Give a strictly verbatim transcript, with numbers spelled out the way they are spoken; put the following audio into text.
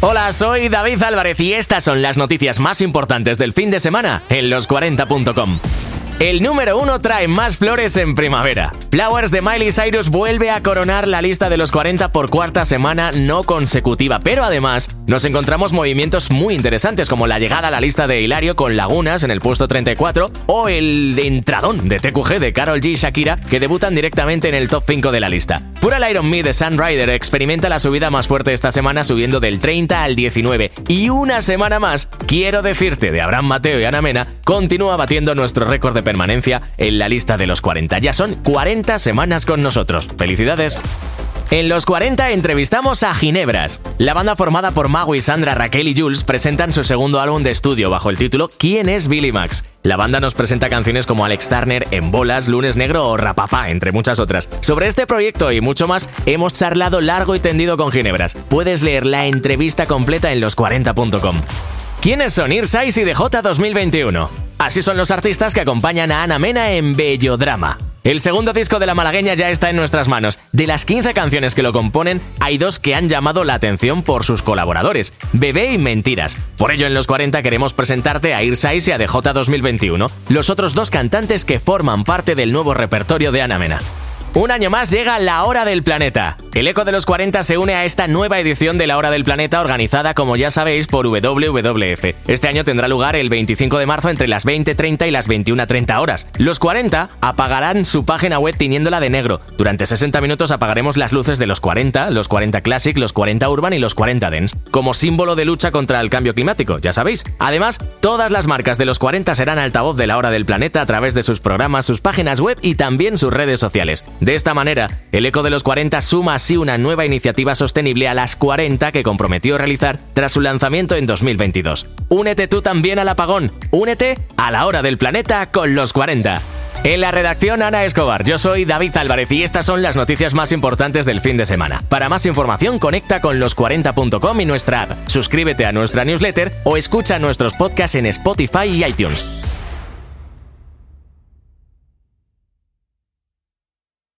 Hola, soy David Álvarez y estas son las noticias más importantes del fin de semana en los cuarenta punto com. El número uno trae más flores en primavera. Flowers de Miley Cyrus vuelve a coronar la lista de los cuarenta por cuarta semana no consecutiva, pero además nos encontramos movimientos muy interesantes como la llegada a la lista de Hilario con Lagunas en el puesto treinta y cuatro o el entradón de T Q G de Karol G y Shakira que debutan directamente en el top cinco de la lista. Pura Iron Me de Sun Rider experimenta la subida más fuerte esta semana subiendo del treinta al diecinueve y una semana más, quiero decirte, de Abraham Mateo y Ana Mena, continúa batiendo nuestro récord de permanencia en la lista de los cuarenta. Ya son cuarenta semanas con nosotros. ¡Felicidades! En los cuarenta entrevistamos a Ginebras. La banda formada por Mago y Sandra, Raquel y Jules presentan su segundo álbum de estudio bajo el título ¿Quién es Billy Max? La banda nos presenta canciones como Alex Turner, En Bolas, Lunes Negro o Rapapá, entre muchas otras. Sobre este proyecto y mucho más hemos charlado largo y tendido con Ginebras. Puedes leer la entrevista completa en los cuarenta punto com. ¿Quiénes son Earsize y D J dos mil veintiuno? Así son los artistas que acompañan a Ana Mena en Bellodrama. El segundo disco de la malagueña ya está en nuestras manos. De las quince canciones que lo componen, hay dos que han llamado la atención por sus colaboradores, Bebé y Mentiras. Por ello, en los cuarenta queremos presentarte a Earsize y a D J dos mil veintiuno, los otros dos cantantes que forman parte del nuevo repertorio de Ana Mena. Un año más llega La Hora del Planeta. El Eco de los cuarenta se une a esta nueva edición de La Hora del Planeta organizada, como ya sabéis, por W W F. Este año tendrá lugar el veinticinco de marzo entre las veinte treinta y las veintiuna treinta horas. Los cuarenta apagarán su página web tiñéndola de negro. Durante sesenta minutos apagaremos las luces de los cuarenta, los cuarenta Classic, los cuarenta Urban y los cuarenta Dance, como símbolo de lucha contra el cambio climático, ya sabéis. Además, todas las marcas de los cuarenta serán altavoz de La Hora del Planeta a través de sus programas, sus páginas web y también sus redes sociales. De esta manera, el Eco de los cuarenta suma así una nueva iniciativa sostenible a las cuarenta que comprometió realizar tras su lanzamiento en dos mil veintidós. Únete tú también al apagón, únete a La Hora del Planeta con los cuarenta. En la redacción, Ana Escobar, yo soy David Álvarez y estas son las noticias más importantes del fin de semana. Para más información, conecta con los cuarenta punto com y nuestra app. Suscríbete a nuestra newsletter o escucha nuestros podcasts en Spotify y iTunes.